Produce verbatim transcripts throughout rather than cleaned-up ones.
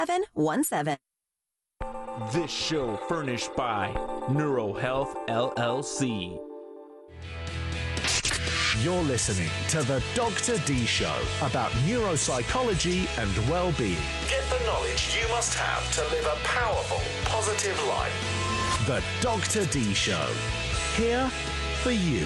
seven one seven. This show furnished by NeuroHealth L L C. You're listening to the Doctor D Show about neuropsychology and well-being. Get the knowledge you must have to live a powerful, positive life. The Doctor D Show. Here for you.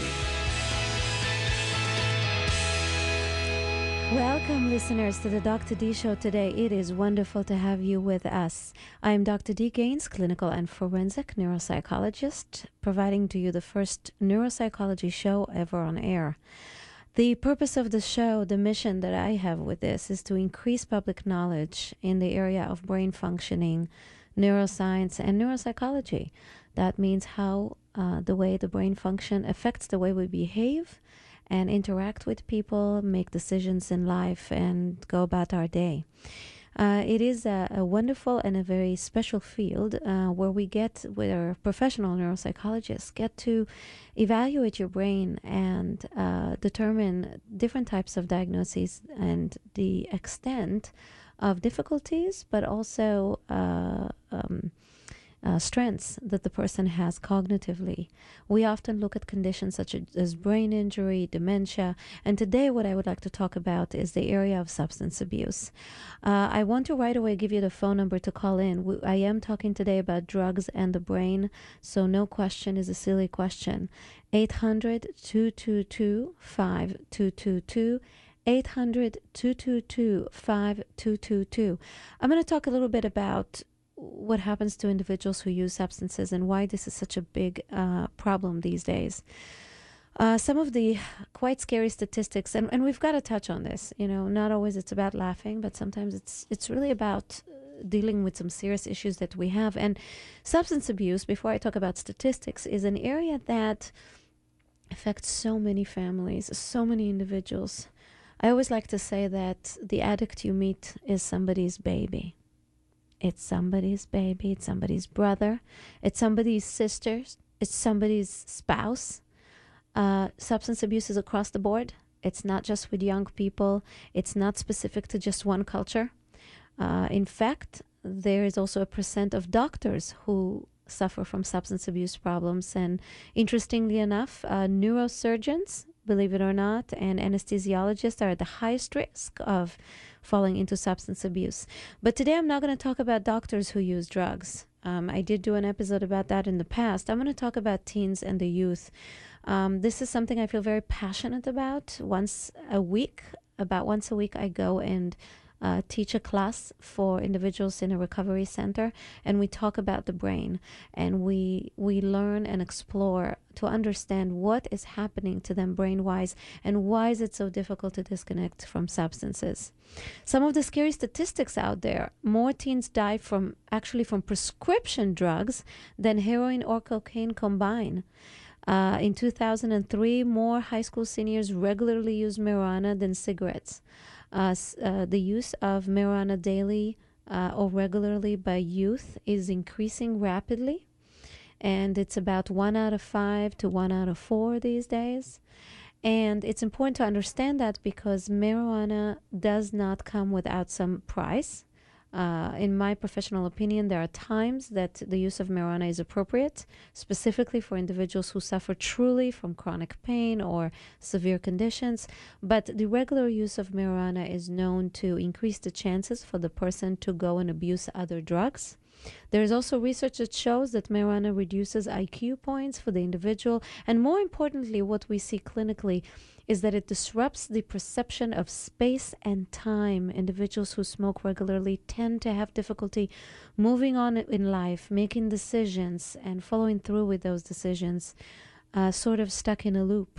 Welcome, listeners, to the Doctor D Show today. It is wonderful to have you with us. I am Doctor D. Gaines, clinical and forensic neuropsychologist, providing to you the first neuropsychology show ever on air. The purpose of the show, the mission that I have with this, is to increase public knowledge in the area of brain functioning, neuroscience, and neuropsychology. That means how uh, the way the brain function affects the way we behave and interact with people, make decisions in life, and go about our day. Uh, it is a, a wonderful and a very special field uh, where we get, where professional neuropsychologists get to evaluate your brain and uh, determine different types of diagnoses and the extent of difficulties, but also uh, um, Uh, strengths that the person has cognitively. We often look at conditions such as brain injury, dementia, and today what I would like to talk about is the area of substance abuse. Uh, I want to right away give you the phone number to call in. We, I am talking today about drugs and the brain, so no question is a silly question. eight hundred, two two two, five two two two. eight hundred, two two two, five two two two. I'm going to talk a little bit about what happens to individuals who use substances and why this is such a big uh, problem these days. Uh, some of the quite scary statistics, and, and we've got to touch on this, you know, not always it's about laughing, but sometimes it's it's really about dealing with some serious issues that we have. And substance abuse, before I talk about statistics, is an area that affects so many families, so many individuals. I always like to say that the addict you meet is somebody's baby. It's somebody's baby, it's somebody's brother, it's somebody's sister, it's somebody's spouse. Uh, substance abuse is across the board. It's not just with young people. It's not specific to just one culture. Uh, in fact, there is also a percent of doctors who suffer from substance abuse problems. And interestingly enough, uh, neurosurgeons, believe it or not, and anesthesiologists are at the highest risk of falling into substance abuse. But today I'm not going to talk about doctors who use drugs. Um, I did do an episode about that in the past. I'm going to talk about teens and the youth. Um, this is something I feel very passionate about. Once a week, about once a week, I go and Uh, teach a class for individuals in a recovery center, and we talk about the brain, and we we learn and explore to understand what is happening to them brain-wise and why is it so difficult to disconnect from substances. Some of the scary statistics out there: more teens die from actually from prescription drugs than heroin or cocaine combined. Uh, in two thousand three, more high school seniors regularly use marijuana than cigarettes. Uh, uh, the use of marijuana daily uh, or regularly by youth is increasing rapidly, and it's about one out of five to one out of four these days. And it's important to understand that because marijuana does not come without some price. Uh, in my professional opinion, there are times that the use of marijuana is appropriate, specifically for individuals who suffer truly from chronic pain or severe conditions. But the regular use of marijuana is known to increase the chances for the person to go and abuse other drugs. There is also research that shows that marijuana reduces I Q points for the individual. And more importantly, what we see clinically is that it disrupts the perception of space and time. Individuals who smoke regularly tend to have difficulty moving on in life, making decisions, and following through with those decisions, uh, sort of stuck in a loop.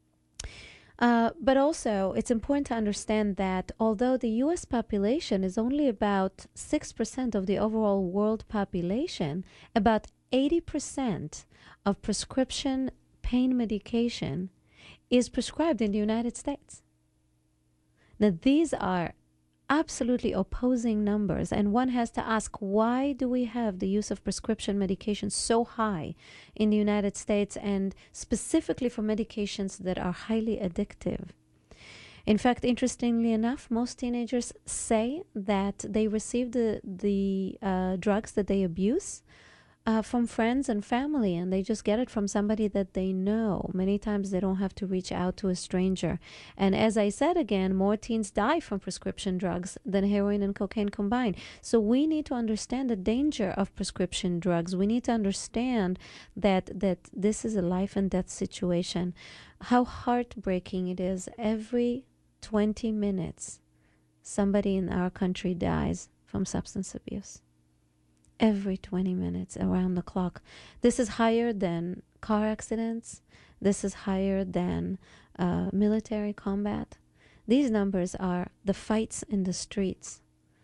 Uh, but also, it's important to understand that although the U S population is only about six percent of the overall world population, about eighty percent of prescription pain medication is prescribed in the United States. Now, these are absolutely opposing numbers, and one has to ask, why do we have the use of prescription medication so high in the United States, and specifically for medications that are highly addictive? In fact, interestingly enough, most teenagers say that they receive the, the uh, drugs that they abuse uh, from friends and family, and they just get it from somebody that they know. Many times they don't have to reach out to a stranger. And as I said again, more teens die from prescription drugs than heroin and cocaine combined. So we need to understand the danger of prescription drugs. We need to understand that that this is a life and death situation. How heartbreaking it is. Every twenty minutes, somebody in our country dies from substance abuse. Every twenty minutes, around the clock. This is higher than car accidents. This is higher than uh, military combat. These numbers are the fights in the streets.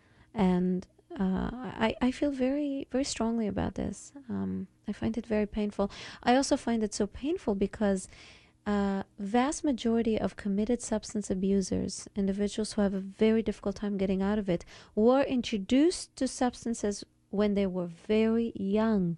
And uh, I, I feel very, very strongly about this. Um, I find it very painful. I also find it so painful because uh, vast majority of committed substance abusers, individuals who have a very difficult time getting out of it, were introduced to substances when they were very young.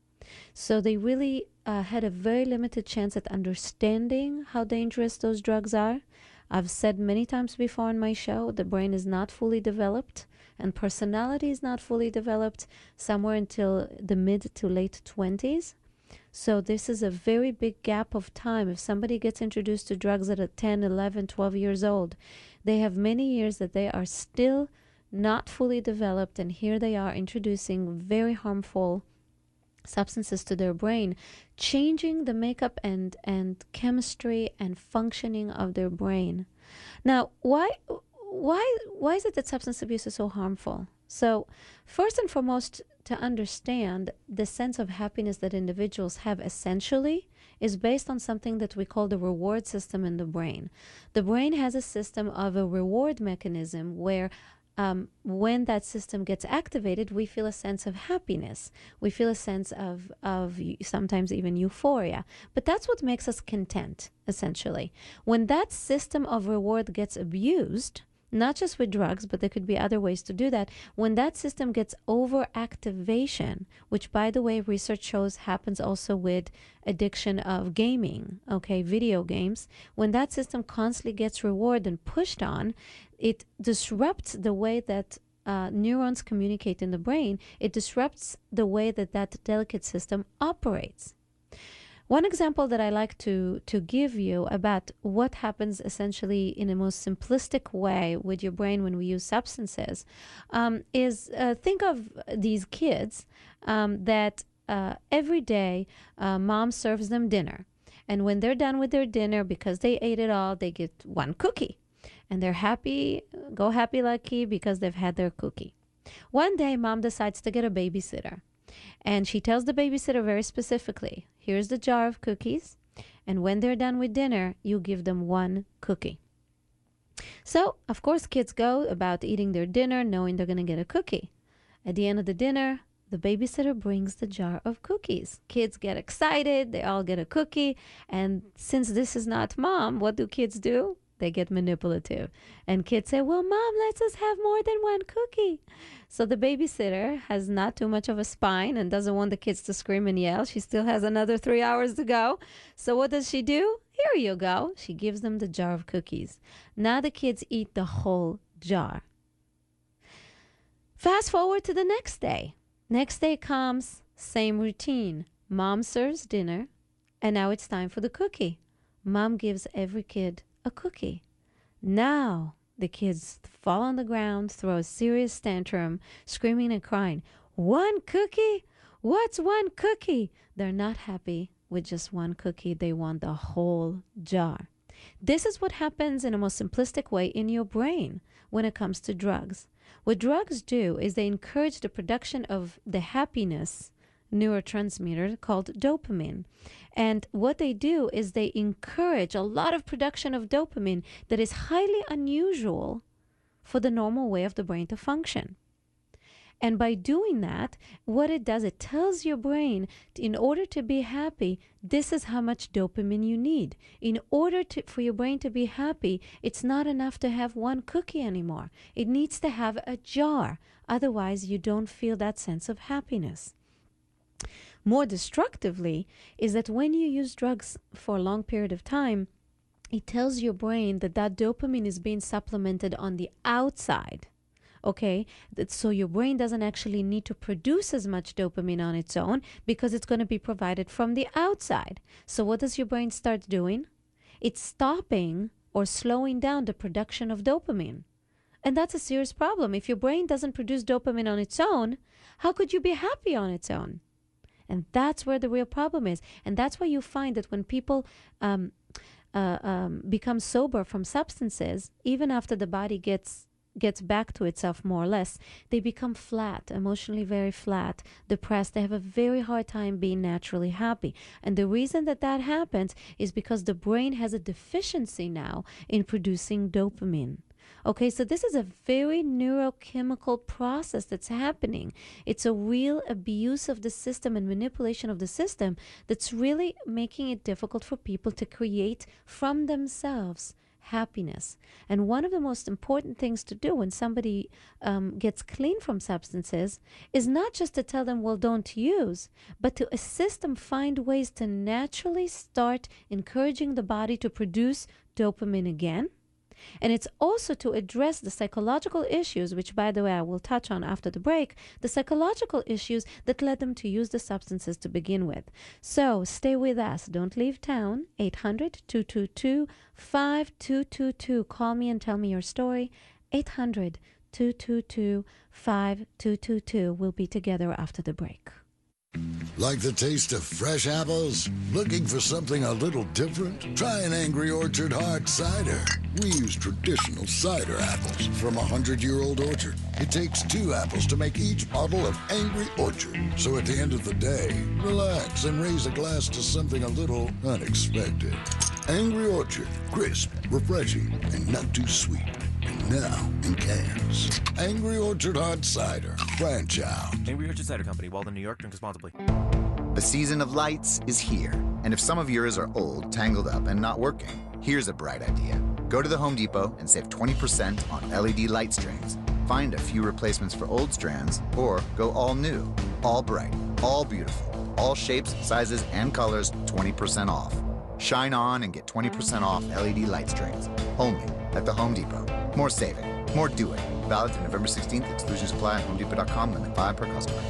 So they really uh, had a very limited chance at understanding how dangerous those drugs are. I've said many times before on my show, the brain is not fully developed and personality is not fully developed somewhere until the mid to late twenties. So this is a very big gap of time. If somebody gets introduced to drugs at a ten, eleven, twelve years old, they have many years that they are still not fully developed, and here they are introducing very harmful substances to their brain, changing the makeup and and chemistry and functioning of their brain. Now, why why why is it that substance abuse is so harmful? So, first and foremost, to understand the sense of happiness that individuals have essentially is based on something that we call the reward system in the brain. The brain has a system of a reward mechanism where Um, when that system gets activated, we feel a sense of happiness. We feel a sense of, of sometimes even euphoria. But that's what makes us content, essentially. When that system of reward gets abused, not just with drugs, but there could be other ways to do that. When that system gets overactivation, which, by the way, research shows happens also with addiction of gaming, okay, video games. When that system constantly gets rewarded and pushed on, it disrupts the way that uh, neurons communicate in the brain. It disrupts the way that that delicate system operates. One example that I like to, to give you about what happens essentially in a most simplistic way with your brain when we use substances um, is uh, think of these kids um, that uh, every day uh, mom serves them dinner. And when they're done with their dinner, because they ate it all, they get one cookie. And they're happy, go happy lucky because they've had their cookie. One day, mom decides to get a babysitter. And she tells the babysitter very specifically, here's the jar of cookies, and when they're done with dinner, you give them one cookie. So, of course, kids go about eating their dinner knowing they're going to get a cookie. At the end of the dinner, the babysitter brings the jar of cookies. Kids get excited, they all get a cookie, and since this is not mom, what do kids do? They get manipulative. And kids say, well, mom lets us have more than one cookie. So the babysitter has not too much of a spine and doesn't want the kids to scream and yell. She still has another three hours to go. So what does she do? Here you go. She gives them the jar of cookies. Now the kids eat the whole jar. Fast forward to the next day. Next day comes, same routine. Mom serves dinner, and now it's time for the cookie. Mom gives every kid a cookie. Now the kids fall on the ground, throw a serious tantrum, screaming and crying. One cookie? What's one cookie? They're not happy with just one cookie. They want the whole jar. This is what happens in a most simplistic way in your brain when it comes to drugs. What drugs do is they encourage the production of the happiness neurotransmitter called dopamine. And what they do is they encourage a lot of production of dopamine that is highly unusual for the normal way of the brain to function. And by doing that, what it does, it tells your brain, in order to be happy, this is how much dopamine you need. In order to, for your brain to be happy, it's not enough to have one cookie anymore. It needs to have a jar. Otherwise, you don't feel that sense of happiness. More destructively is that when you use drugs for a long period of time, it tells your brain that that dopamine is being supplemented on the outside. Okay, that, so your brain doesn't actually need to produce as much dopamine on its own because it's going to be provided from the outside. So what does your brain start doing? It's stopping or slowing down the production of dopamine. And that's a serious problem. If your brain doesn't produce dopamine on its own, how could you be happy on its own? And that's where the real problem is. And that's why you find that when people um, uh, um, become sober from substances, even after the body gets gets back to itself more or less, they become flat, emotionally very flat, depressed. They have a very hard time being naturally happy. And the reason that that happens is because the brain has a deficiency now in producing dopamine. Okay, so this is a very neurochemical process that's happening. It's a real abuse of the system and manipulation of the system that's really making it difficult for people to create from themselves happiness. And one of the most important things to do when somebody um, gets clean from substances is not just to tell them, well, don't use, but to assist them find ways to naturally start encouraging the body to produce dopamine again. And it's also to address the psychological issues, which, by the way, I will touch on after the break, the psychological issues that led them to use the substances to begin with. So stay with us. Don't leave town. eight hundred, two two two, five two two two. Call me and tell me your story. eight hundred, two two two, five two two two. We'll be together after the break. Like the taste of fresh apples? Looking for something a little different? Try an Angry Orchard hard cider. We use traditional cider apples from a hundred-year-old orchard. It takes two apples to make each bottle of Angry Orchard. So at the end of the day, relax and raise a glass to something a little unexpected. Angry Orchard, crisp, refreshing, and not too sweet. And now in cans. Angry Orchard Hard Cider. Branch out. Angry Orchard Cider Company, Walden, New York. Drink responsibly. The season of lights is here. And if some of yours are old, tangled up, and not working, here's a bright idea. Go to the Home Depot and save twenty percent on L E D light strings. Find a few replacements for old strands, or go all new, all bright, all beautiful, all shapes, sizes, and colors, twenty percent off. Shine on and get twenty percent off L E D light strings. Only at the Home Depot. More saving, more doing. Valid through November sixteenth. Exclusions apply at home depot dot com. Limit five per customer.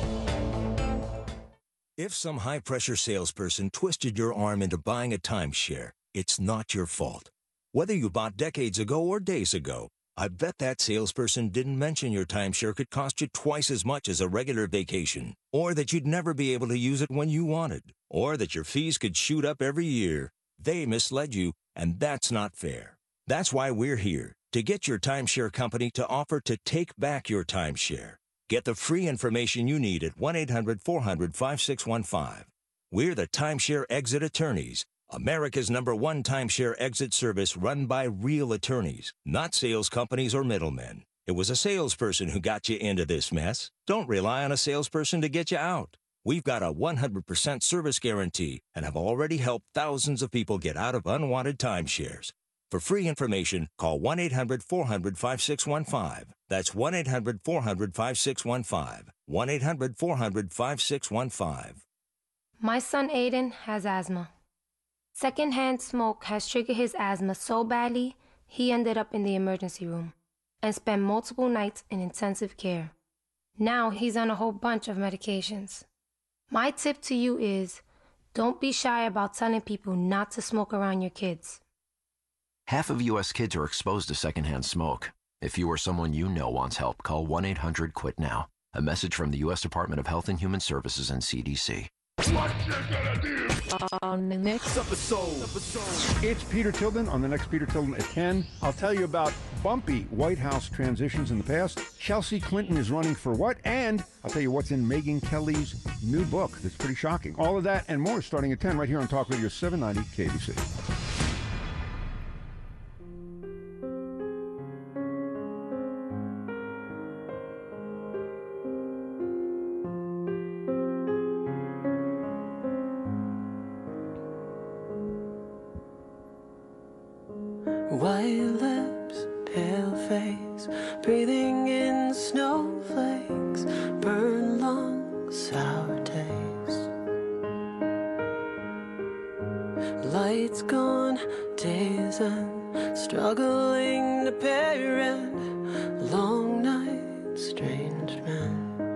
If some high-pressure salesperson twisted your arm into buying a timeshare, it's not your fault. Whether you bought decades ago or days ago, I bet that salesperson didn't mention your timeshare could cost you twice as much as a regular vacation, or that you'd never be able to use it when you wanted, or that your fees could shoot up every year. They misled you, and that's not fair. That's why we're here, to get your timeshare company to offer to take back your timeshare. Get the free information you need at one eight hundred, four hundred, five six one five. We're the Timeshare Exit Attorneys, America's number one timeshare exit service run by real attorneys, not sales companies or middlemen. It was a salesperson who got you into this mess. Don't rely on a salesperson to get you out. We've got a one hundred percent service guarantee and have already helped thousands of people get out of unwanted timeshares. For free information, call one eight hundred, four hundred, five six one five. That's one eight hundred, four hundred, five six one five. one eight hundred, four hundred, five six one five. My son Aiden has asthma. Secondhand smoke has triggered his asthma so badly, he ended up in the emergency room and spent multiple nights in intensive care. Now he's on a whole bunch of medications. My tip to you is, don't be shy about telling people not to smoke around your kids. Half of U S kids are exposed to secondhand smoke. If you or someone you know wants help, call one eight hundred quit now. A message from the U S Department of Health and Human Services and C D C. What you gonna do? On the next episode. It's Peter Tilden on the next Peter Tilden at ten. I'll tell you about bumpy White House transitions in the past. Chelsea Clinton is running for what? And I'll tell you what's in Megyn Kelly's new book that's pretty shocking. All of that and more starting at ten right here on Talk Radio seven ninety K B C. White lips, pale face, breathing in snowflakes, burn lungs, sour taste. Lights gone, days and struggling to parent a long night, strange man.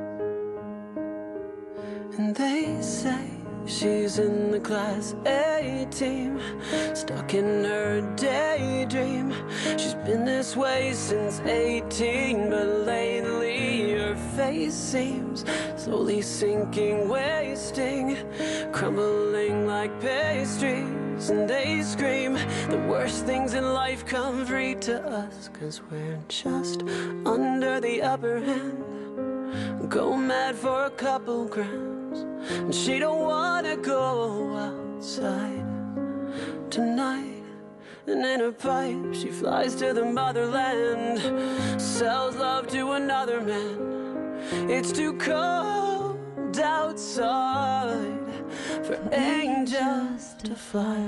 And they say she's in the class A team, stuck in her daydream. She's been this way since eighteen, but lately her face seems slowly sinking, wasting, crumbling like pastries. And they scream the worst things in life come free to us, 'cause we're just under the upper hand. Go mad for a couple grams, and she don't wanna go outside tonight. And in her pipe she flies to the motherland, sells love to another man. It's too cold outside for angels to fly.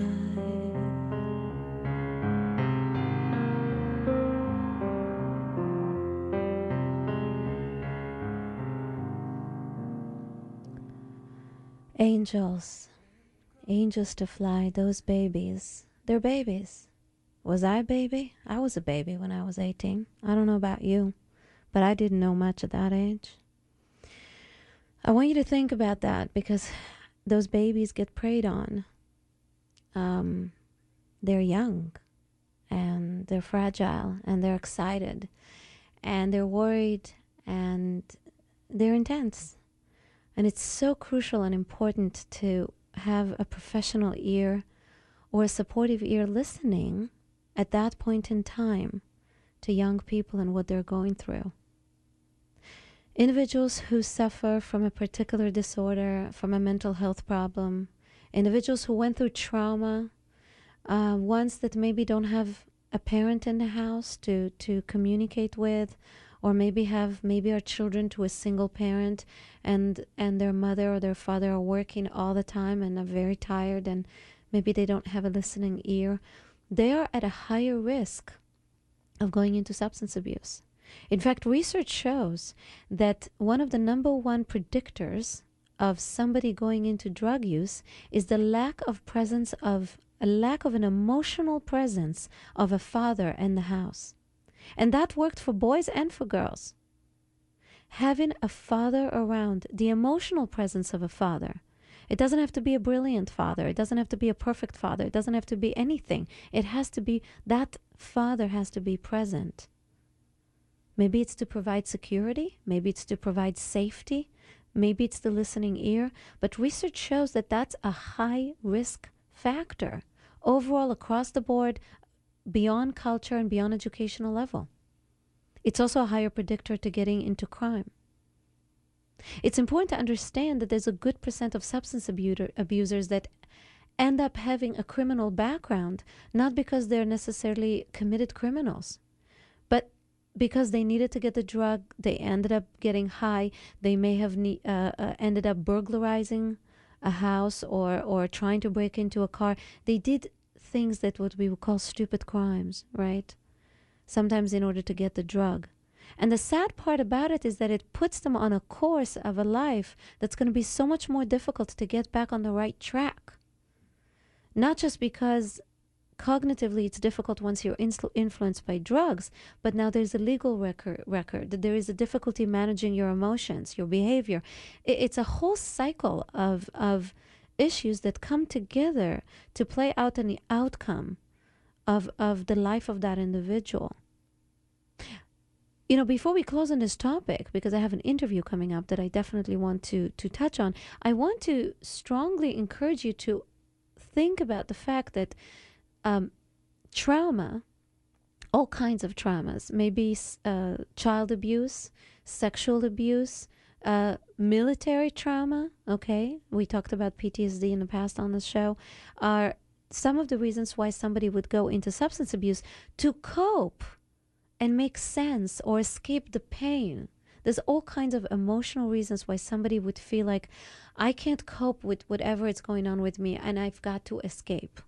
Angels, angels to fly, those babies, they're babies. Was I a baby? I was a baby when I was eighteen. I don't know about you, but I didn't know much at that age. I want you to think about that, because those babies get preyed on. Um, they're young, and they're fragile, and they're excited, and they're worried, and they're intense. And it's so crucial and important to have a professional ear or a supportive ear listening at that point in time to young people and what they're going through. Individuals who suffer from a particular disorder, from a mental health problem, individuals who went through trauma, uh, ones that maybe don't have a parent in the house to, to communicate with, or maybe have maybe are children to a single parent, and and their mother or their father are working all the time and are very tired, and maybe they don't have a listening ear. They are at a higher risk of going into substance abuse. In fact, research shows that one of the number one predictors of somebody going into drug use is the lack of presence of a lack of an emotional presence of a father in the house. And that worked for boys and for girls. Having a father around, the emotional presence of a father. It doesn't have to be a brilliant father. It doesn't have to be a perfect father. It doesn't have to be anything. It has to be, that father has to be present. Maybe it's to provide security. Maybe it's to provide safety. Maybe it's the listening ear. But research shows that that's a high risk factor overall across the board, beyond culture and beyond educational level. It's also a higher predictor to getting into crime. It's important to understand that there's a good percent of substance abuser, abusers that end up having a criminal background, not because they're necessarily committed criminals, but because they needed to get the drug, they ended up getting high, they may have ne- uh, uh, ended up burglarizing a house or, or trying to break into a car. They did things that what we would call stupid crimes, right? Sometimes in order to get the drug. And the sad part about it is that it puts them on a course of a life that's going to be so much more difficult to get back on the right track. Not just because cognitively it's difficult once you're influ- influenced by drugs, but now there's a legal record, record that there is a difficulty managing your emotions, your behavior. It, it's a whole cycle of of issues that come together to play out in the outcome of, of the life of that individual. You know, before we close on this topic, because I have an interview coming up that I definitely want to, to touch on, I want to strongly encourage you to think about the fact that um, trauma, all kinds of traumas, maybe uh, child abuse, sexual abuse, Uh, military trauma, okay, we talked about P T S D in the past on the show, are some of the reasons why somebody would go into substance abuse to cope and make sense or escape the pain. There's all kinds of emotional reasons why somebody would feel like, I can't cope with whatever is going on with me and I've got to escape.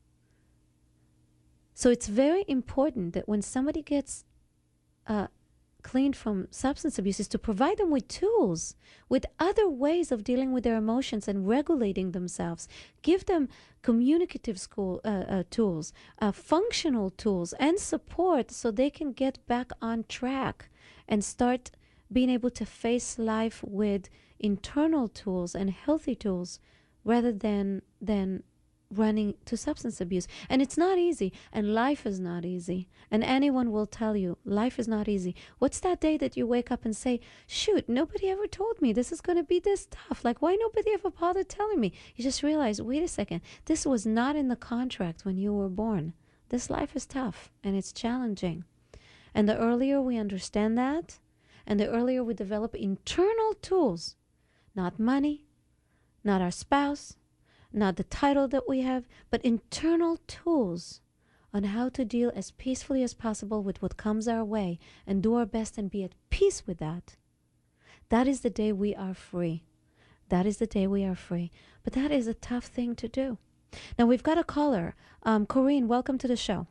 So it's very important that when somebody gets uh, cleaned from substance abuse is to provide them with tools, with other ways of dealing with their emotions and regulating themselves. Give them communicative school uh, uh, tools, uh, functional tools, and support so they can get back on track and start being able to face life with internal tools and healthy tools rather than than running to substance abuse. And it's not easy, and life is not easy, and anyone will tell you life is not easy. What's that day that you wake up and say, shoot, nobody ever told me this is going to be this tough? Like, why nobody ever bothered telling me? You just realize, wait a second, this was not in the contract when you were born. This life is tough and it's challenging. And the earlier we understand that, and the earlier we develop internal tools, not money, not our spouse, not the title that we have, but internal tools on how to deal as peacefully as possible with what comes our way and do our best and be at peace with that. That is the day we are free. That is the day we are free. But that is a tough thing to do. Now we've got a caller. Um, Corinne, welcome to the show.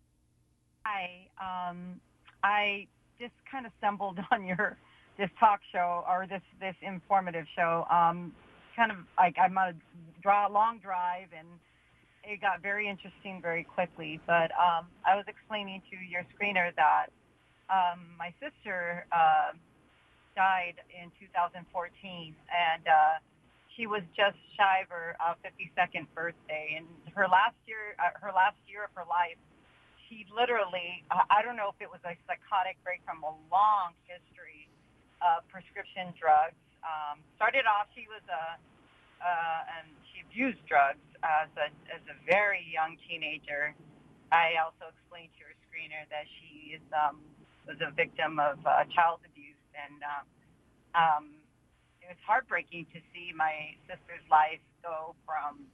Hi. Um, I just kind of stumbled on your this talk show or this, this informative show. Um, kind of like I'm on a draw, long drive, and it got very interesting very quickly. But um, I was explaining to your screener that um, my sister uh, died in two thousand fourteen, and uh, she was just shy of her uh, fifty-second birthday. And her last year, uh, her last year of her life, she literally, uh, I don't know if it was a psychotic break from a long history of prescription drugs. Um, started off, she was a, uh, and she abused drugs as a as a very young teenager. I also explained to her screener that she is um, was a victim of uh, child abuse, and um, um, it was heartbreaking to see my sister's life go from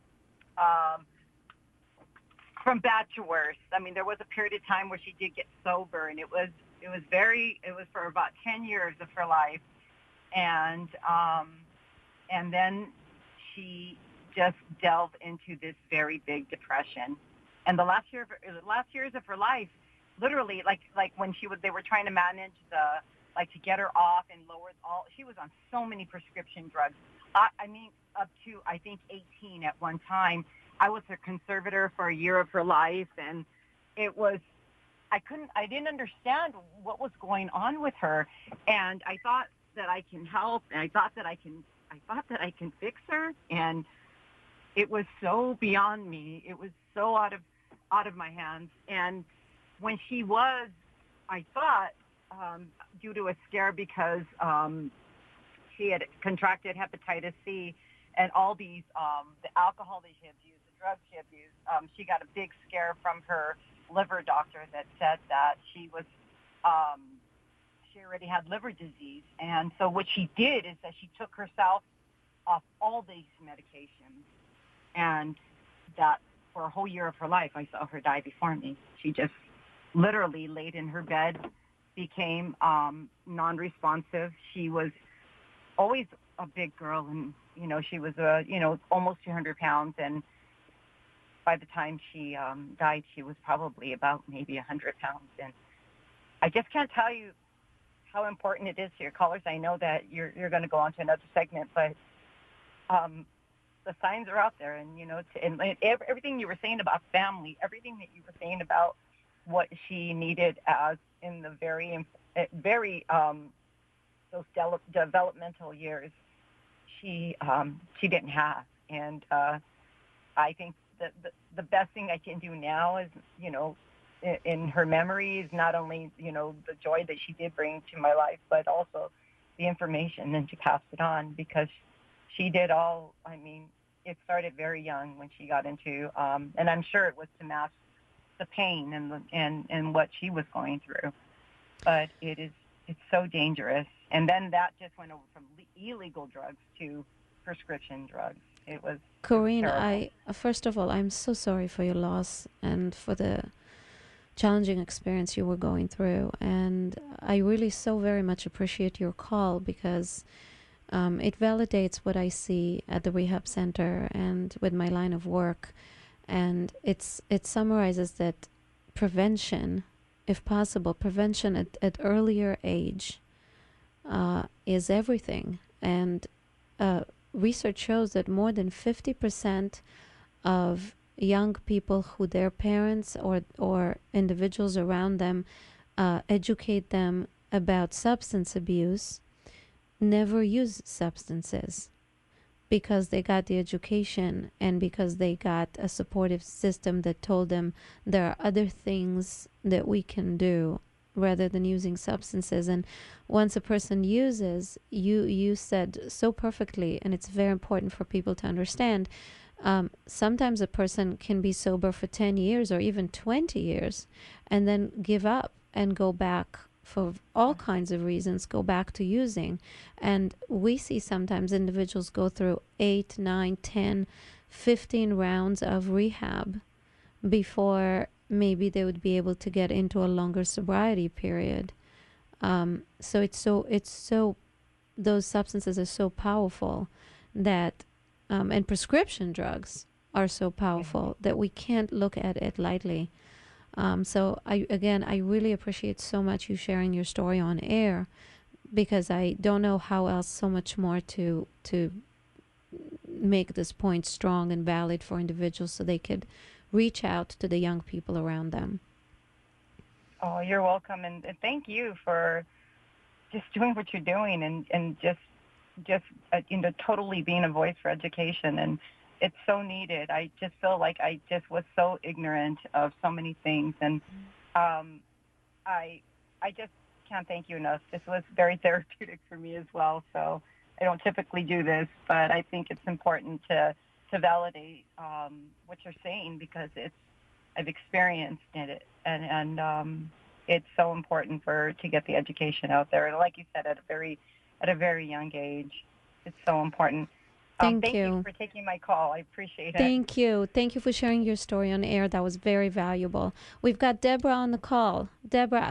um, from bad to worse. I mean, there was a period of time where she did get sober, and it was it was very it was for about ten years of her life. And um, and then she just delved into this very big depression. And the last year, of her, the last years of her life, literally, like like when she was, they were trying to manage the, like to get her off and lower all. She was on so many prescription drugs. I, I mean, up to I think eighteen at one time. I was her conservator for a year of her life, and it was. I couldn't. I didn't understand what was going on with her, and I thought that I can help, and I thought that I can I thought that I can fix her, and it was so beyond me. It was so out of out of my hands. And when she was, I thought, um, due to a scare because um, she had contracted hepatitis C and all these, um, the alcohol that she abused, the drugs she abused, um, she got a big scare from her liver doctor that said that she was um, she already had liver disease. And so what she did is that she took herself off all these medications, and that for a whole year of her life, I saw her die before me. She just literally laid in her bed, became um, non-responsive. She was always a big girl, and, you know, she was, uh, you know, almost two hundred pounds, and by the time she um, died, she was probably about maybe one hundred pounds. And I just can't tell you how important it is to your callers. I know that you're you're going to go on to another segment, but um, the signs are out there, and you know, to, and everything you were saying about family, everything that you were saying about what she needed as in the very very um, those de- developmental years, she um, she didn't have, and uh, I think that the, the best thing I can do now is, you know, in her memories, not only, you know, the joy that she did bring to my life, but also the information, and to pass it on, because she did all, I mean, it started very young when she got into, um, and I'm sure it was to mask the pain and, the, and, and what she was going through. But it is, it's so dangerous. And then that just went over from le- illegal drugs to prescription drugs. It was Corinne, terrible. I, first of all, I'm so sorry for your loss and for the challenging experience you were going through, and I really so very much appreciate your call, because um, it validates what I see at the rehab center and with my line of work, and it's it summarizes that prevention if possible, prevention at, at earlier age uh, is everything. And uh, research shows that more than fifty percent of young people who their parents or, or individuals around them uh, educate them about substance abuse never use substances, because they got the education and because they got a supportive system that told them there are other things that we can do rather than using substances. And once a person uses, you you said so perfectly, and it's very important for people to understand, um, sometimes a person can be sober for ten years or even twenty years and then give up and go back for all kinds of reasons, go back to using. And we see sometimes individuals go through eight, nine, ten, fifteen rounds of rehab before maybe they would be able to get into a longer sobriety period. Um, so it's so, it's so, those substances are so powerful that, um, and prescription drugs are so powerful that we can't look at it lightly. Um, so I, again, I really appreciate so much you sharing your story on air, because I don't know how else so much more to, to make this point strong and valid for individuals so they could reach out to the young people around them. Oh, you're welcome. And, and thank you for just doing what you're doing and, and just, just, uh, you know, totally being a voice for education. And it's so needed. I just feel like I just was so ignorant of so many things, and um, I I just can't thank you enough. This was very therapeutic for me as well. So I don't typically do this, but I think it's important to to validate um, what you're saying, because it's I've experienced it, and and um, it's so important for to get the education out there. And like you said, at a very at a very young age, it's so important. Thank, um, thank you. you for taking my call. I appreciate it. Thank you. Thank you for sharing your story on air. That was very valuable. We've got Deborah on the call. Deborah.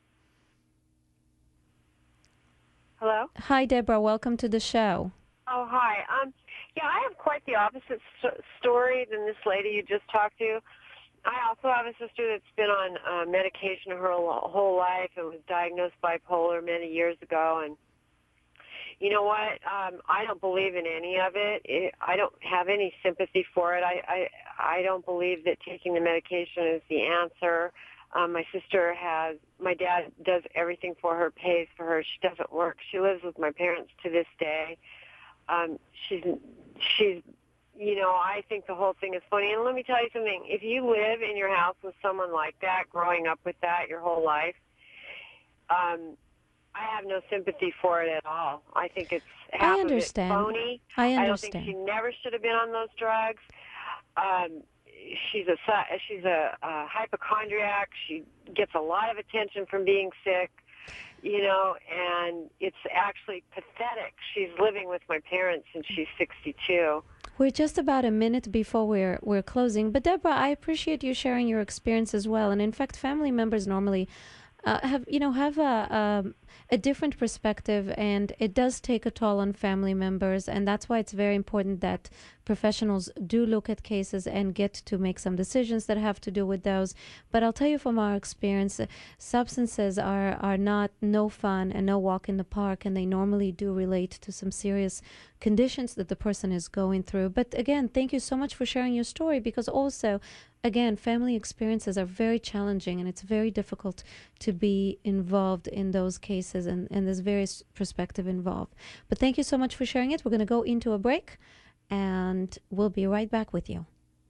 Hello? Hi, Deborah. Welcome to the show. Oh, hi. Um, yeah, I have quite the opposite st- story than this lady you just talked to. I also have a sister that's been on uh, medication her whole, whole life and was diagnosed bipolar many years ago, and you know what? Um, I don't believe in any of it. it. I don't have any sympathy for it. I, I I don't believe that taking the medication is the answer. Um, my sister has, my dad does everything for her, pays for her. She doesn't work. She lives with my parents to this day. Um, she's, she's, you know, I think the whole thing is funny. And let me tell you something. If you live in your house with someone like that, growing up with that your whole life, um, I have no sympathy for it at all. I think it's half I understand. of it phony. I understand. I don't think she never should have been on those drugs. Um, she's a she's a, a hypochondriac. She gets a lot of attention from being sick, you know, and it's actually pathetic. She's living with my parents and she's sixty-two. We're just about a minute before we're we're closing, but Deborah, I appreciate you sharing your experience as well. And in fact, family members normally Uh, have you know have a, a a different perspective, and it does take a toll on family members, and that's why it's very important that professionals do look at cases and get to make some decisions that have to do with those. But I'll tell you from our experience, uh, substances are are not no fun and no walk in the park, and they normally do relate to some serious conditions that the person is going through. But again, thank you so much for sharing your story, because also, again, family experiences are very challenging, and it's very difficult to be involved in those cases, and, and there's various perspective involved. But thank you so much for sharing it. We're going to go into a break, and we'll be right back with you.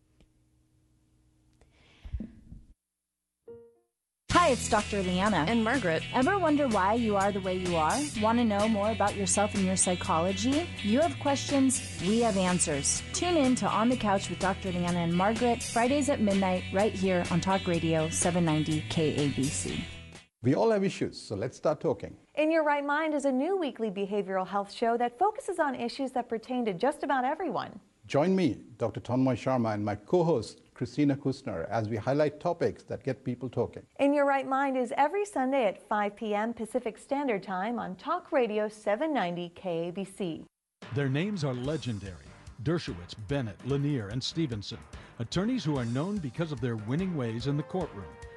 Hi, it's Doctor Leanna. And Margaret. Ever wonder why you are the way you are? Want to know more about yourself and your psychology? You have questions, we have answers. Tune in to On the Couch with Doctor Leanna and Margaret, Fridays at midnight, right here on Talk Radio seven ninety K A B C. We all have issues, so let's start talking. In Your Right Mind is a new weekly behavioral health show that focuses on issues that pertain to just about everyone. Join me, Doctor Tanmoy Sharma, and my co-host, Christina Kusner, as we highlight topics that get people talking. In Your Right Mind is every Sunday at five p.m. Pacific Standard Time on Talk Radio seven ninety K A B C. Their names are legendary: Dershowitz, Bennett, Lanier, and Stevenson, attorneys who are known because of their winning ways in the courtroom.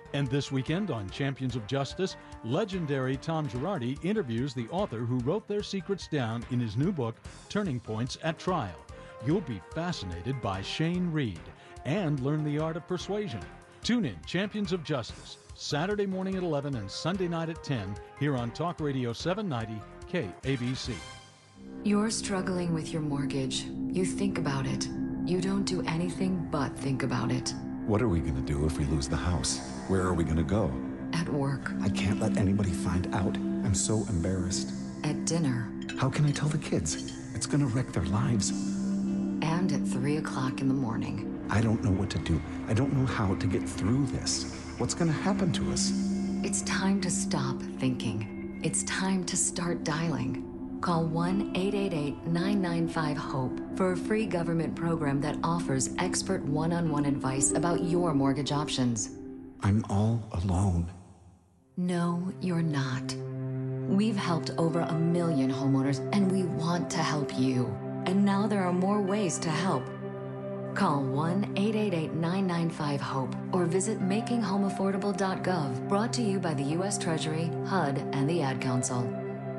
And this weekend on Champions of Justice, legendary Tom Girardi interviews the author who wrote their secrets down in his new book, Turning Points at Trial. You'll be fascinated by Shane Reed and learn the art of persuasion. Tune in Champions of Justice, Saturday morning at eleven and Sunday night at ten, here on Talk Radio seven ninety K A B C. You're struggling with your mortgage. You think about it. You don't do anything but think about it. What are we going to do if we lose the house? Where are we going to go? At work. I can't let anybody find out. I'm so embarrassed. At dinner. How can I tell the kids? It's going to wreck their lives. And at three o'clock in the morning. I don't know what to do. I don't know how to get through this. What's going to happen to us? It's time to stop thinking. It's time to start dialing. Call one eight eight eight, nine nine five, HOPE for a free government program that offers expert one-on-one advice about your mortgage options. I'm all alone. No, you're not. We've helped over a million homeowners, and we want to help you. And now there are more ways to help. Call one eight eight eight, nine nine five, HOPE or visit making home affordable dot gov, brought to you by the U S Treasury, H U D, and the Ad Council.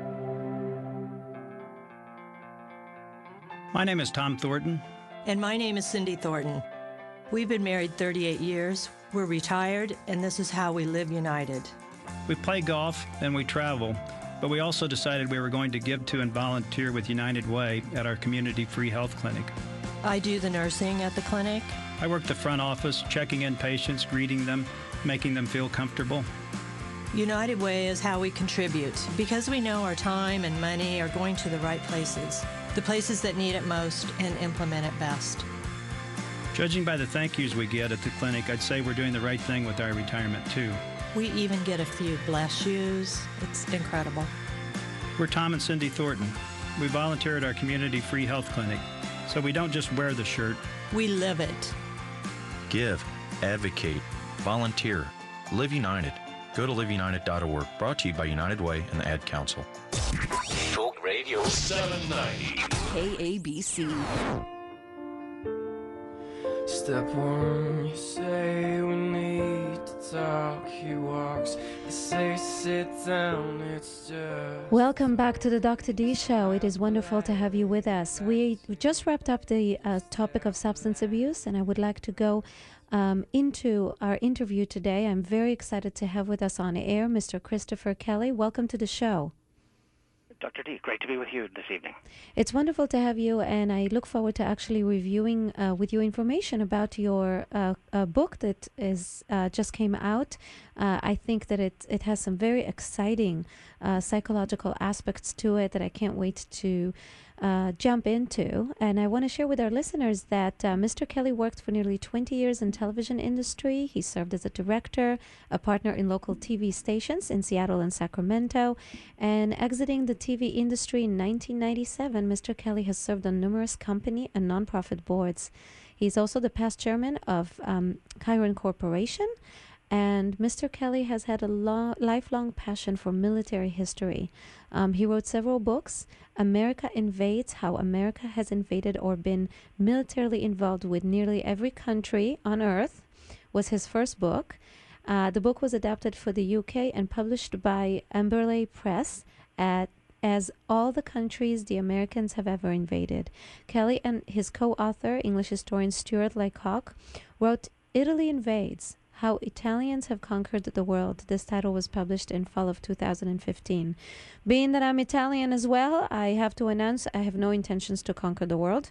My name is Tom Thornton. And my name is Cindy Thornton. We've been married thirty-eight years. We're retired, and this is how we live united. We play golf and we travel, but we also decided we were going to give to and volunteer with United Way at our community free health clinic. I do the nursing at the clinic. I work the front office, checking in patients, greeting them, making them feel comfortable. United Way is how we contribute, because we know our time and money are going to the right places, the places that need it most and implement it best. Judging by the thank yous we get at the clinic, I'd say we're doing the right thing with our retirement, too. We even get a few bless yous. It's incredible. We're Tom and Cindy Thornton. We volunteer at our community free health clinic, so we don't just wear the shirt. We live it. Give, advocate, volunteer, live united. Go to live united dot org. Brought to you by United Way and the Ad Council. Talk Radio seven ninety K A B C. Step one, you say we need to talk. He walks, you say sit down. It's just. Welcome back to the Doctor D Show. It is wonderful to have you with us. We just wrapped up the uh, topic of substance abuse, and I would like to go um, into our interview today. I'm very excited to have with us on air Mister Christopher Kelly. Welcome to the show. Doctor D, great to be with you this evening. It's wonderful to have you, and I look forward to actually reviewing uh, with you information about your uh, uh, book that is uh, just came out. Uh, I think that it, it has some very exciting uh, psychological aspects to it that I can't wait to uh, jump into. And I want to share with our listeners that uh, Mister Kelly worked for nearly twenty years in television industry. He served as a director, a partner in local T V stations in Seattle and Sacramento, and exiting the T V industry in nineteen ninety-seven, Mister Kelly has served on numerous company and nonprofit boards. He's also the past chairman of um, Chiron Corporation, and Mister Kelly has had a long, lifelong passion for military history. Um, he wrote several books. America Invades, How America Has Invaded or Been Militarily Involved with Nearly Every Country on Earth was his first book. Uh, the book was adapted for the U K and published by Amberley Press at as All the Countries the Americans Have Ever Invaded. Kelly and his co-author, English historian Stuart Laycock, wrote Italy Invades, How Italians Have Conquered the World. This title was published in fall of two thousand fifteen. Being that I'm Italian as well, I have to announce I have no intentions to conquer the world.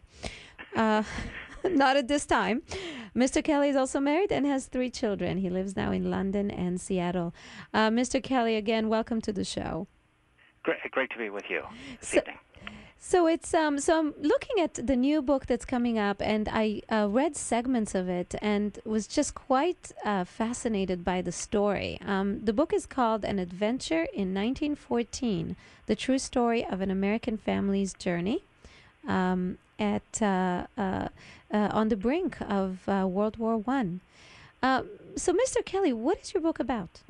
Uh, not at this time. Mister Kelly is also married and has three children. He lives now in London and Seattle. Uh, Mister Kelly, again, welcome to the show. Great, great to be with you this So, evening. so it's um so I'm looking at the new book that's coming up, and I uh, read segments of it and was just quite uh, fascinated by the story. Um, the book is called An Adventure in nineteen fourteen: The True Story of an American Family's Journey um, at uh, uh, uh, on the brink of uh, World War One. Uh, so, Mister Kelly, what is your book about?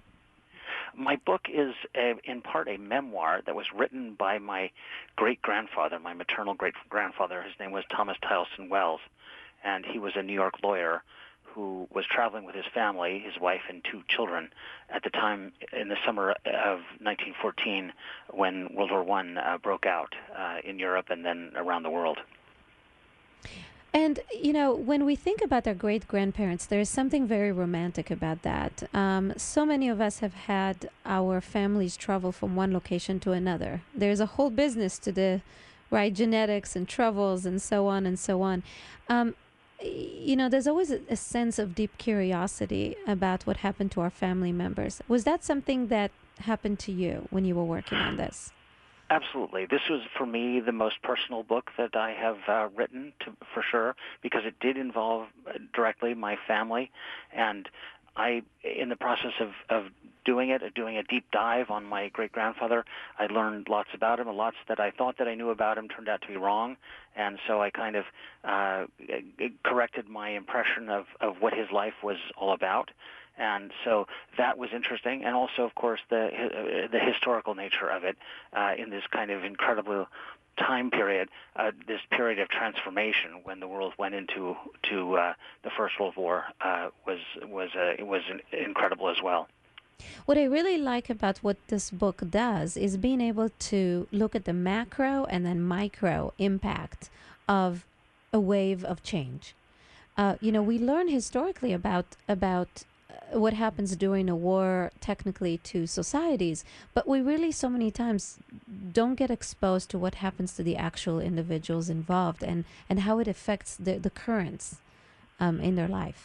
My book is a, in part a memoir that was written by my great-grandfather, my maternal great-grandfather. His name was Thomas Tyleston Wells, and he was a New York lawyer who was traveling with his family, his wife and two children, at the time in the summer of nineteen fourteen when World War One uh, broke out uh, in Europe and then around the world. And, you know, when we think about our great-grandparents, there is something very romantic about that. Um, so many of us have had our families travel from one location to another. There's a whole business to the, right, genetics and travels and so on and so on. Um, you know, there's always a, a sense of deep curiosity about what happened to our family members. Was that something that happened to you when you were working on this? Absolutely. This was, for me, the most personal book that I have uh, written, to, for sure, because it did involve uh, directly my family. And I, in the process of, of doing it, doing a deep dive on my great-grandfather, I learned lots about him, and lots that I thought that I knew about him turned out to be wrong. And so I kind of uh, corrected my impression of, of what his life was all about. And so that was interesting, and also, of course, the uh, the historical nature of it uh, in this kind of incredible time period, uh, this period of transformation when the world went into to uh, the First World War uh, was was uh, it was incredible as well. What I really like about what this book does is being able to look at the macro and then micro impact of a wave of change. Uh, you know, we learn historically about about. what happens during a war technically to societies, but we really so many times don't get exposed to what happens to the actual individuals involved and, and how it affects the, the currents um, in their life.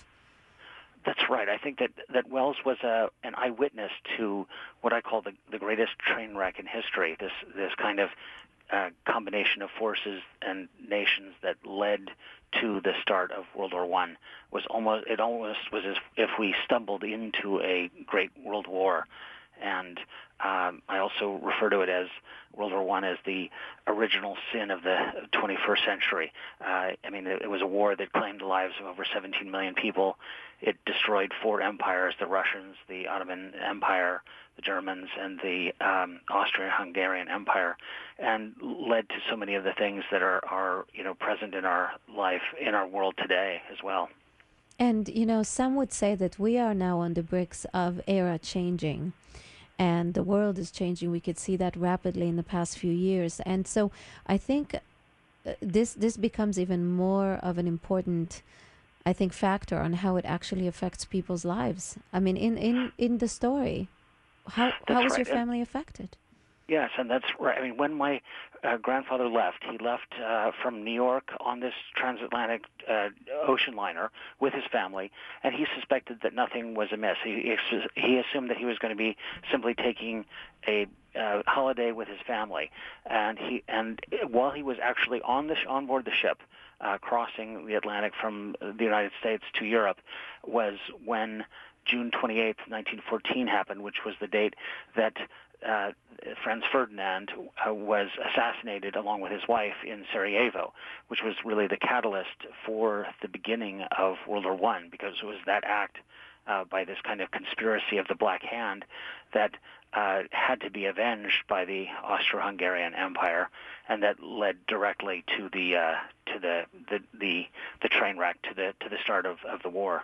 That's right. I think that, that Wells was a, an eyewitness to what I call the, the greatest train wreck in history, this, this kind of uh, combination of forces and nations that led to the start of World War One. Was almost it almost was as if we stumbled into a great world war, and um, I also refer to it as World War One as the original sin of the twenty-first century. Uh, I mean, it, it was a war that claimed the lives of over seventeen million people. It destroyed four empires: the Russians, the Ottoman Empire, the Germans, and the um, Austrian-Hungarian Empire, and led to so many of the things that are, are, you know, present in our life, in our world today as well. And, you know, some would say that we are now on the bricks of era changing, and the world is changing. We could see that rapidly in the past few years. And so I think uh, this this becomes even more of an important, I think, factor on how it actually affects people's lives. I mean, in, in, in the story, how That's how was right. your And- family affected? Yes, and that's right. I mean, when my uh, grandfather left, he left uh, from New York on this transatlantic uh, ocean liner with his family, and he suspected that nothing was amiss. He, he assumed that he was going to be simply taking a uh, holiday with his family, and he and while he was actually on the sh- on board the ship, uh, crossing the Atlantic from the United States to Europe, was when June twenty-eighth, nineteen fourteen happened, which was the date that uh, Franz Ferdinand uh, was assassinated along with his wife in Sarajevo, which was really the catalyst for the beginning of World War One, because it was that act uh, by this kind of conspiracy of the Black Hand that uh, had to be avenged by the Austro-Hungarian Empire, and that led directly to the uh, to the, the the the train wreck, to the to the start of, of the war.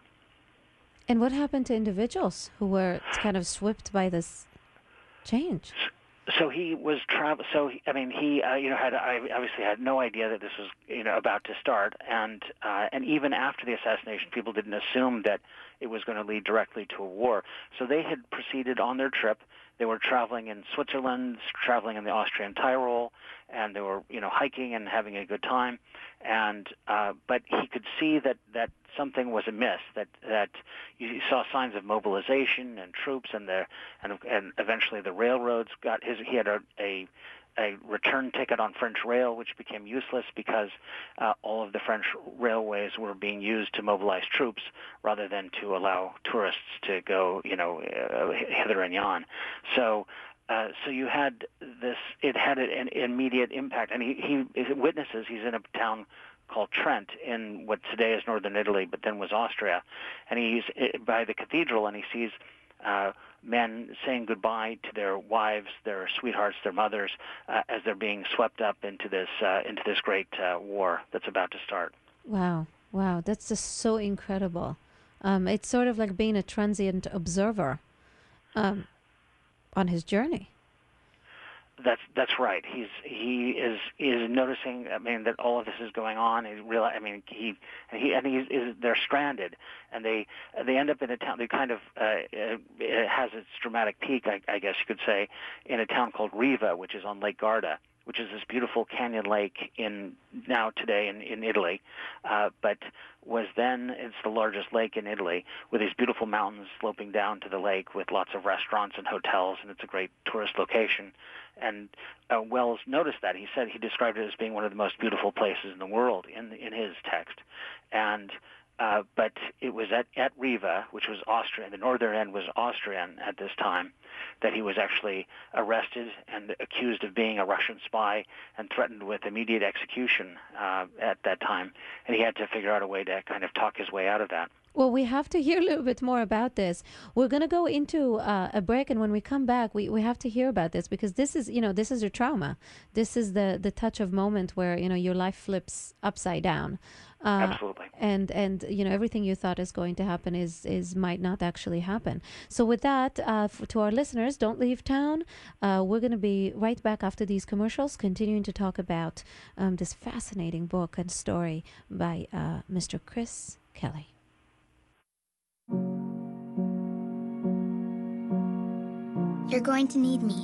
And what happened to individuals who were kind of swept by this change? So he was travel. So he, I mean, he uh, you know had I obviously had no idea that this was you know about to start, and uh, and even after the assassination, people didn't assume that it was going to lead directly to a war. So they had proceeded on their trip. They were traveling in Switzerland, traveling in the Austrian Tyrol, and they were you know hiking and having a good time. And uh, but he could see that that something was amiss. That that you saw signs of mobilization and troops, and the and and eventually the railroads got his. He had a a, a return ticket on French rail, which became useless because uh, all of the French railways were being used to mobilize troops rather than to allow tourists to go you know uh, hither and yon. So. Uh, so you had this, it had an immediate impact. And he, he witnesses, he's in a town called Trent in what today is northern Italy, but then was Austria. And he's by the cathedral, and he sees uh, men saying goodbye to their wives, their sweethearts, their mothers, uh, as they're being swept up into this, uh, into this great uh, war that's about to start. Wow, wow, that's just so incredible. Um, it's sort of like being a transient observer um, on his journey. That's that's right. He's he is is noticing. I mean, that all of this is going on. He realize. I mean, he and he and he is. They're stranded, and they they end up in a town. They kind of uh, it has its dramatic peak, I, I guess you could say, in a town called Riva, which is on Lake Garda, which is this beautiful canyon lake in now today in in Italy, uh, but was then it's the largest lake in Italy with these beautiful mountains sloping down to the lake with lots of restaurants and hotels, and it's a great tourist location. And uh, Wells noticed that. He said he described it as being one of the most beautiful places in the world in in his text. And uh, but it was at, at Riva, which was Austrian, the northern end was Austrian at this time, that he was actually arrested and accused of being a Russian spy and threatened with immediate execution uh, at that time. And he had to figure out a way to kind of talk his way out of that. Well, we have to hear a little bit more about this. We're going to go into uh, a break, and when we come back, we, we have to hear about this, because this is, you know, this is your trauma. This is the, the touch of moment where, you know, your life flips upside down. Uh, Absolutely. And, and, you know, everything you thought is going to happen is, is might not actually happen. So with that, uh, f- to our listeners, don't leave town. Uh, we're going to be right back after these commercials, continuing to talk about um, this fascinating book and story by uh, Mister Chris Kelly. You're going to need me.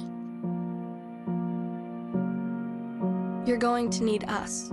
You're going to need us.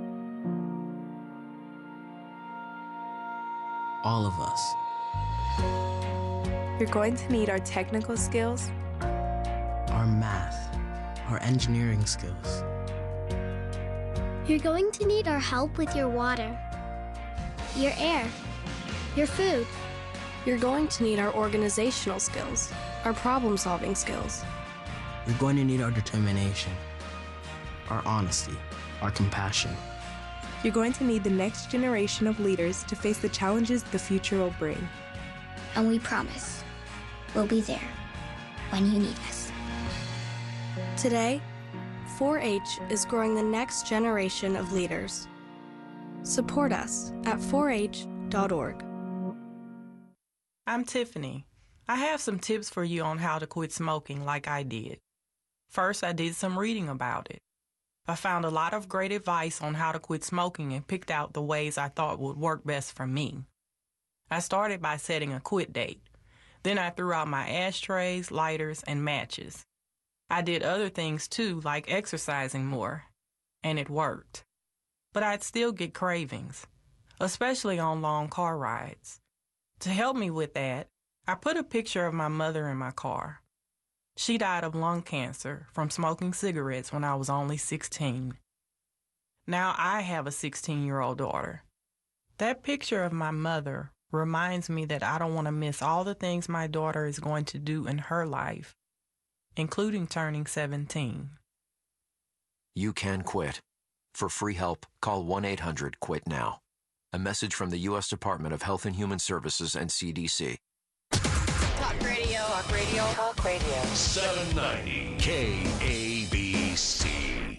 All of us. You're going to need our technical skills, our math, our engineering skills. You're going to need our help with your water, your air, your food. You're going to need our organizational skills, our problem-solving skills. You're going to need our determination, our honesty, our compassion. You're going to need the next generation of leaders to face the challenges the future will bring. And we promise, we'll be there when you need us. Today, four H is growing the next generation of leaders. Support us at four H dot org. I'm Tiffany. I have some tips for you on how to quit smoking like I did. First, I did some reading about it. I found a lot of great advice on how to quit smoking and picked out the ways I thought would work best for me. I started by setting a quit date. Then I threw out my ashtrays, lighters, and matches. I did other things too, like exercising more, and it worked. But I'd still get cravings, especially on long car rides. To help me with that, I put a picture of my mother in my car. She died of lung cancer from smoking cigarettes when I was only sixteen. Now I have a sixteen-year-old daughter. That picture of my mother reminds me that I don't want to miss all the things my daughter is going to do in her life, including turning seventeen. You can quit. For free help, call one eight hundred quit now. A message from the U S Department of Health and Human Services and C D C. Talk radio. Talk radio. Talk radio. seven ninety K A B C.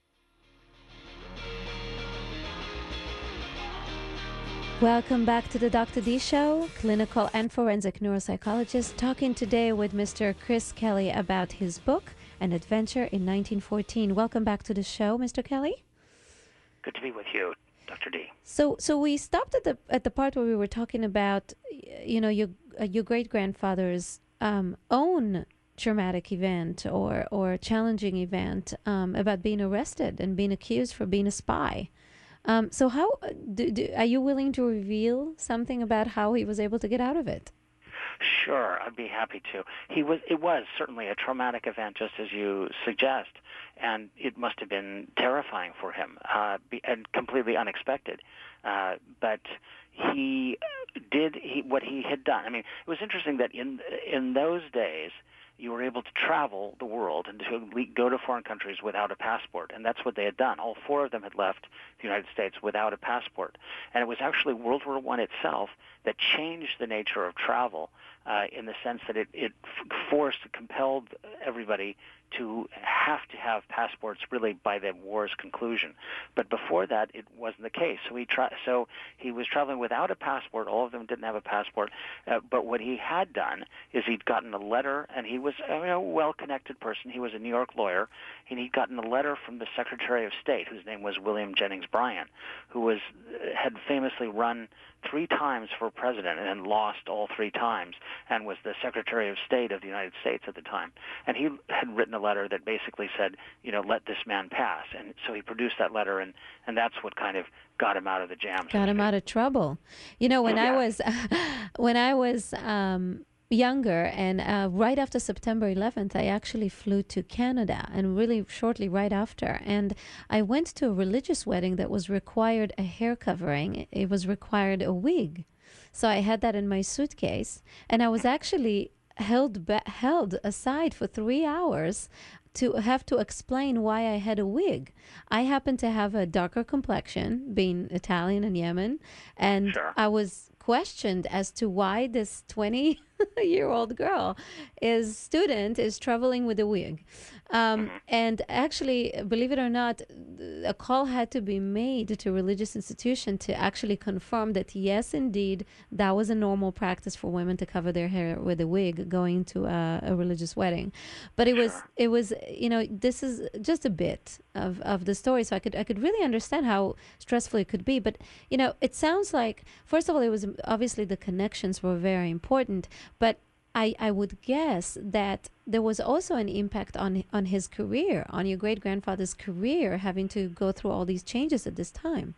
Welcome back to the Doctor D Show, clinical and forensic neuropsychologist, talking today with Mister Chris Kelly about his book, An Adventure in nineteen fourteen. Welcome back to the show, Mister Kelly. Good to be with you, Doctor D. So, so we stopped at the at the part where we were talking about, you know, your uh, your great grandfather's um, own traumatic event or or challenging event um, about being arrested and being accused for being a spy. Um, so, how do, do, are you willing to reveal something about how he was able to get out of it? Sure, I'd be happy to. He was. It was certainly a traumatic event, just as you suggest, and it must have been terrifying for him uh, be, and completely unexpected. Uh, but he did he, what he had done. I mean, it was interesting that in in those days you were able to travel the world and to go to foreign countries without a passport, and that's what they had done. All four of them had left the United States without a passport, and it was actually World War One itself that changed the nature of travel uh, in the sense that it, it forced, compelled everybody to have to have passports really by the war's conclusion. But before that, it wasn't the case. So he tra- so he was traveling without a passport. All of them didn't have a passport. Uh, but what he had done is he'd gotten a letter, and he was uh, you know, a well-connected person. He was a New York lawyer, and he'd gotten a letter from the Secretary of State, whose name was William Jennings Bryan, who was had famously run three times for president and lost all three times, and was the Secretary of State of the United States at the time. And he had written a letter that basically said, you know, let this man pass. And so he produced that letter, and, and that's what kind of got him out of the jam. Got him out of trouble. You know, when yeah. I was, when I was um, younger, and uh, right after September eleventh, I actually flew to Canada, and really shortly right after. And I went to a religious wedding that was required a hair covering. It was required a wig. So I had that in my suitcase, and I was actually held ba- held aside for three hours to have to explain why I had a wig. I happen to have a darker complexion, being Italian and Yemen, and sure. I was questioned as to why this twenty-year-old girl is student is traveling with a wig. Um, and actually, believe it or not, a call had to be made to a religious institution to actually confirm that, yes, indeed, that was a normal practice for women to cover their hair with a wig going to a, a religious wedding. But it was, it was, you know, this is just a bit of, of the story. So I could, I could really understand how stressful it could be. But, you know, it sounds like, first of all, it was obviously the connections were very important, but I, I would guess that there was also an impact on on his career, on your great-grandfather's career, having to go through all these changes at this time.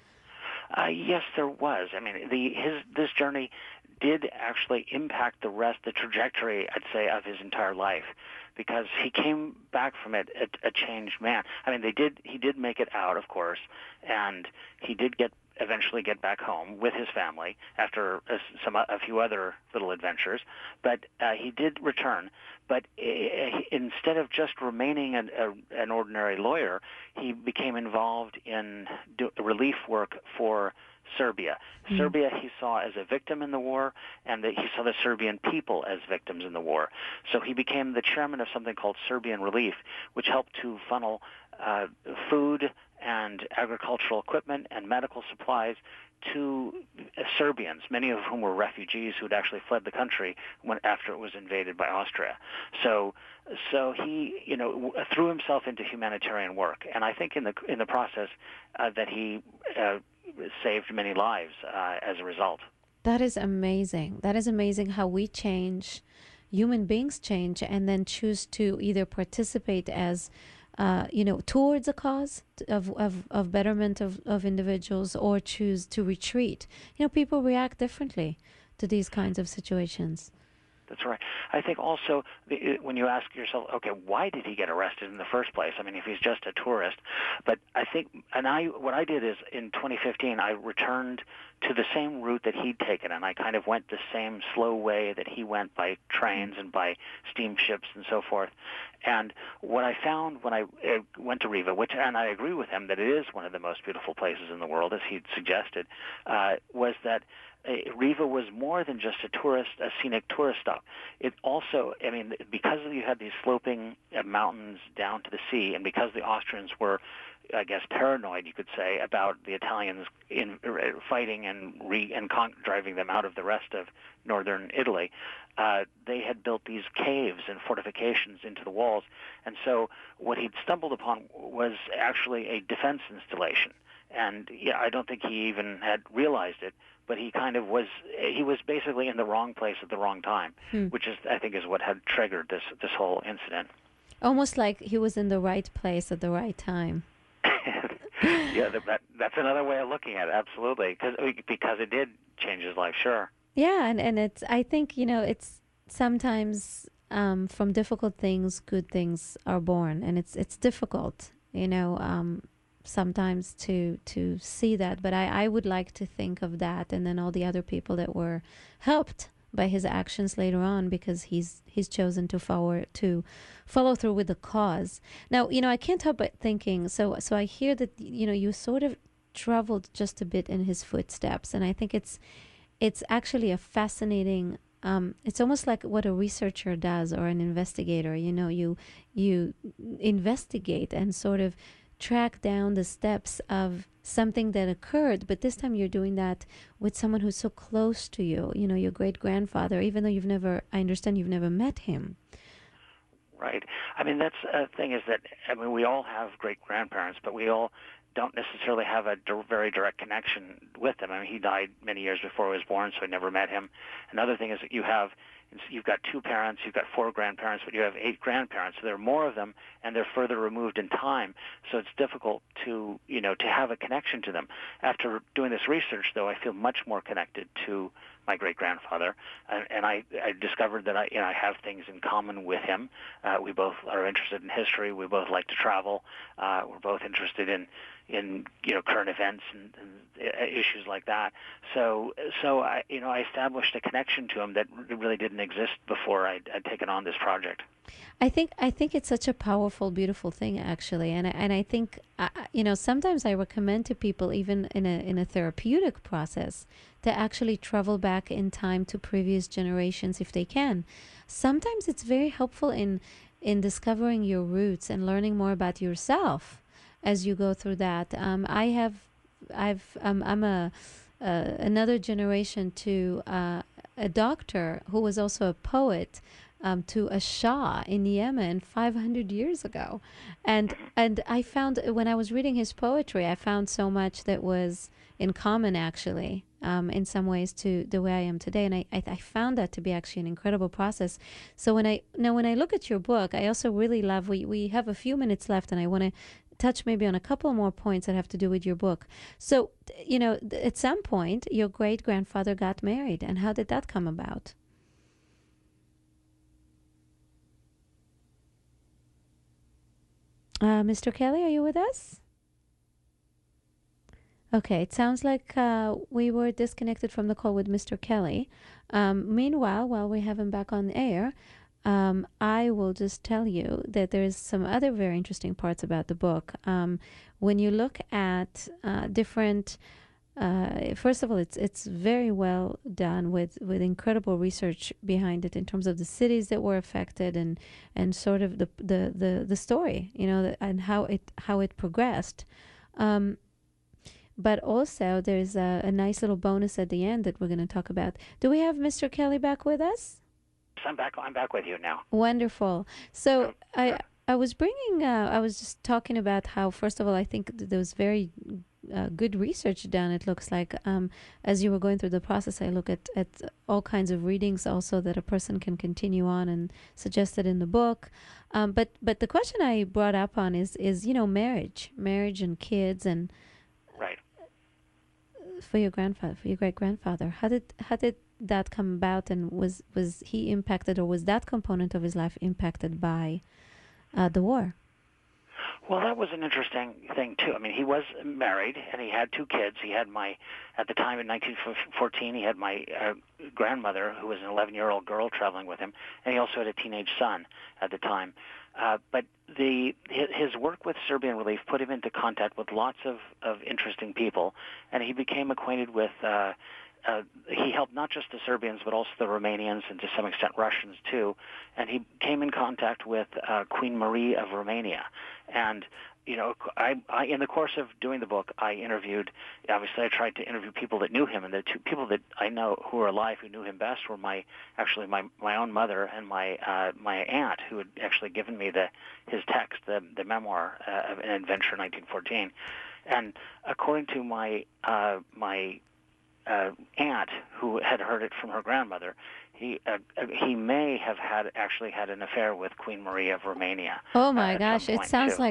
Uh, yes, there was. I mean, the his this journey did actually impact the rest, the trajectory, I'd say, of his entire life, because he came back from it a, a changed man. I mean, they did. He did make it out, of course, and he did get. eventually get back home with his family after a, some a few other little adventures, but uh, he did return. But uh, instead of just remaining an, a, an ordinary lawyer, he became involved in do, relief work for Serbia. Mm-hmm. Serbia he saw as a victim in the war, and that he saw the Serbian people as victims in the war. So he became the chairman of something called Serbian Relief, which helped to funnel uh, food and agricultural equipment and medical supplies to uh, Serbians, many of whom were refugees who had actually fled the country when after it was invaded by Austria. So, so he, you know, w- threw himself into humanitarian work, and I think in the in the process uh, that he uh, saved many lives uh, as a result. That is amazing. That is amazing how we change, human beings change, and then choose to either participate as Uh, you know, towards a cause of, of, of betterment of, of individuals, or choose to retreat. You know, people react differently to these kinds of situations. That's right. I think also the, when you ask yourself, okay, why did he get arrested in the first place? I mean, if he's just a tourist. But I think, and I, what I did is in twenty fifteen, I returned to the same route that he'd taken, and I kind of went the same slow way that he went by trains and by steamships and so forth. And what I found when I uh, went to Riva, which, and I agree with him that it is one of the most beautiful places in the world, as he'd suggested, uh, was that uh, Riva was more than just a tourist, a scenic tourist stop. It also, I mean, because you had these sloping uh, mountains down to the sea, and because the Austrians were, I guess, paranoid, you could say, about the Italians in uh, fighting and re and con- driving them out of the rest of northern Italy, uh, they had built these caves and fortifications into the walls. And so what he'd stumbled upon was actually a defense installation. And yeah, I don't think he even had realized it, but he kind of was, he was basically in the wrong place at the wrong time, hmm. which is, I think, is what had triggered this, this whole incident. Almost like he was in the right place at the right time. Yeah, that, that's another way of looking at it, absolutely, because because it did change his life, sure. Yeah, and, and it's, I think, you know, it's sometimes um, from difficult things, good things are born, and it's it's difficult, you know, um, sometimes to to see that, but I, I would like to think of that, and then all the other people that were helped by his actions later on, because he's he's chosen to follow to follow through with the cause. Now, you know, I can't help but thinking, so so I hear that, you know, you sort of traveled just a bit in his footsteps, and I think it's it's actually a fascinating um, it's almost like what a researcher does or an investigator. You know, you you investigate and sort of track down the steps of something that occurred, but this time you're doing that with someone who's so close to you, you know, your great-grandfather, even though you've never, I understand you've never met him. Right. I mean, that's a thing is that, I mean, we all have great-grandparents, but we all don't necessarily have a di- very direct connection with them. I mean, he died many years before I was born, so I never met him. Another thing is that you have, you've got two parents, you've got four grandparents, but you have eight grandparents. So there are more of them, and they're further removed in time. So it's difficult to, you know, to have a connection to them. After doing this research, though, I feel much more connected to my great-grandfather, and, and I, I discovered that I, you know, I have things in common with him. Uh, we both are interested in history. We both like to travel. Uh, we're both interested in, in you know, current events and, and issues like that. So, so I, you know, I established a connection to him that really didn't exist before I'd, I'd taken on this project. I think I think it's such a powerful, beautiful thing, actually, and I- and I think uh, you know sometimes I recommend to people, even in a in a therapeutic process, to actually travel back in time to previous generations if they can. Sometimes it's very helpful in in discovering your roots and learning more about yourself as you go through that. Um, I have, I've, um, I'm a uh, another generation to uh, a doctor who was also a poet. Um, to a Shah in Yemen five hundred years ago. And and I found, when I was reading his poetry, I found so much that was in common, actually, um, in some ways to the way I am today. And I, I, I found that to be actually an incredible process. So when I, now when I look at your book, I also really love, we, we have a few minutes left, and I want to touch maybe on a couple more points that have to do with your book. So, you know, th- at some point, your great-grandfather got married. And how did that come about? Uh, Mister Kelly, are you with us? Okay, it sounds like uh, we were disconnected from the call with Mister Kelly. Um, meanwhile, while we have him back on air, um, I will just tell you that there's some other very interesting parts about the book. Um, when you look at uh, different Uh, first of all, it's it's very well done with, with incredible research behind it in terms of the cities that were affected and, and sort of the, the, the, the story, you know, the, and how it how it progressed. Um, but also there's a, a nice little bonus at the end that we're going to talk about. Do we have Mister Kelly back with us? I'm back. I'm back with you now. Wonderful. So I I was bringing. Uh, I was just talking about how, first of all, I think th- there was very uh, good research done. It looks like um, as you were going through the process, I look at at all kinds of readings also that a person can continue on and suggested in the book. Um, but but the question I brought up on is is you know marriage, marriage and kids and right for your grandfather, for your great grandfather. How did how did that come about, and was was he impacted, or was that component of his life impacted by uh, the war? Well, that was an interesting thing too. I mean, he was married and he had two kids. He had my, at the time in nineteen fourteen, he had my uh, grandmother, who was an eleven-year-old girl, traveling with him, and he also had a teenage son at the time. Uh, but the his, his work with Serbian Relief put him into contact with lots of, of interesting people, and he became acquainted with. Uh, Uh, he helped not just the Serbians, but also the Romanians and to some extent Russians too. And he came in contact with uh, Queen Marie of Romania. And, you know, I, I, in the course of doing the book, I interviewed, obviously I tried to interview people that knew him. And the two people that I know who are alive who knew him best were my, actually my, my own mother and my uh, my aunt, who had actually given me the his text, the, the memoir uh, of An Adventure nineteen fourteen. And according to my uh, my Uh, aunt, who had heard it from her grandmother, he uh, he may have had actually had an affair with Queen Marie of Romania. Oh my uh, gosh, it sounds too. like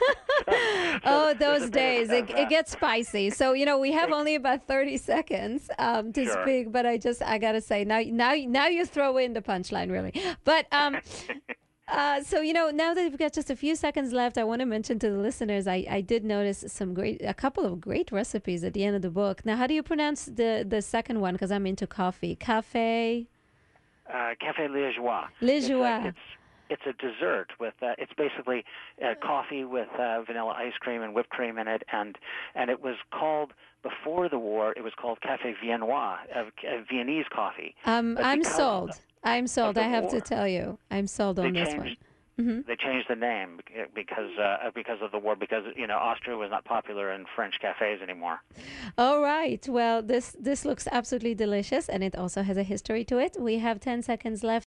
oh those days of, it, it gets spicy. So you know we have only about thirty seconds um, to Sure. speak, but I just I gotta say now now now you throw in the punchline really, but um. Uh, so, you know, now that we've got just a few seconds left, I want to mention to the listeners, I, I did notice some great, a couple of great recipes at the end of the book. Now, how do you pronounce the, the second one? Because I'm into coffee. Cafe? Uh, Café Liégeois. Liégeois. It's, a, it's, It's a dessert with. Uh, it's basically uh, coffee with uh, vanilla ice cream and whipped cream in it, and and it was called before the war. It was called Café Viennois, uh, uh, Viennese coffee. Um, But I'm because sold. of- I'm sold. the I have war, to tell you, I'm sold on they this changed, one. hmm They changed the name bec- because uh, because of the war. Because you know Austria was not popular in French cafes anymore. All right. Well, this this looks absolutely delicious, and it also has a history to it. We have ten seconds left.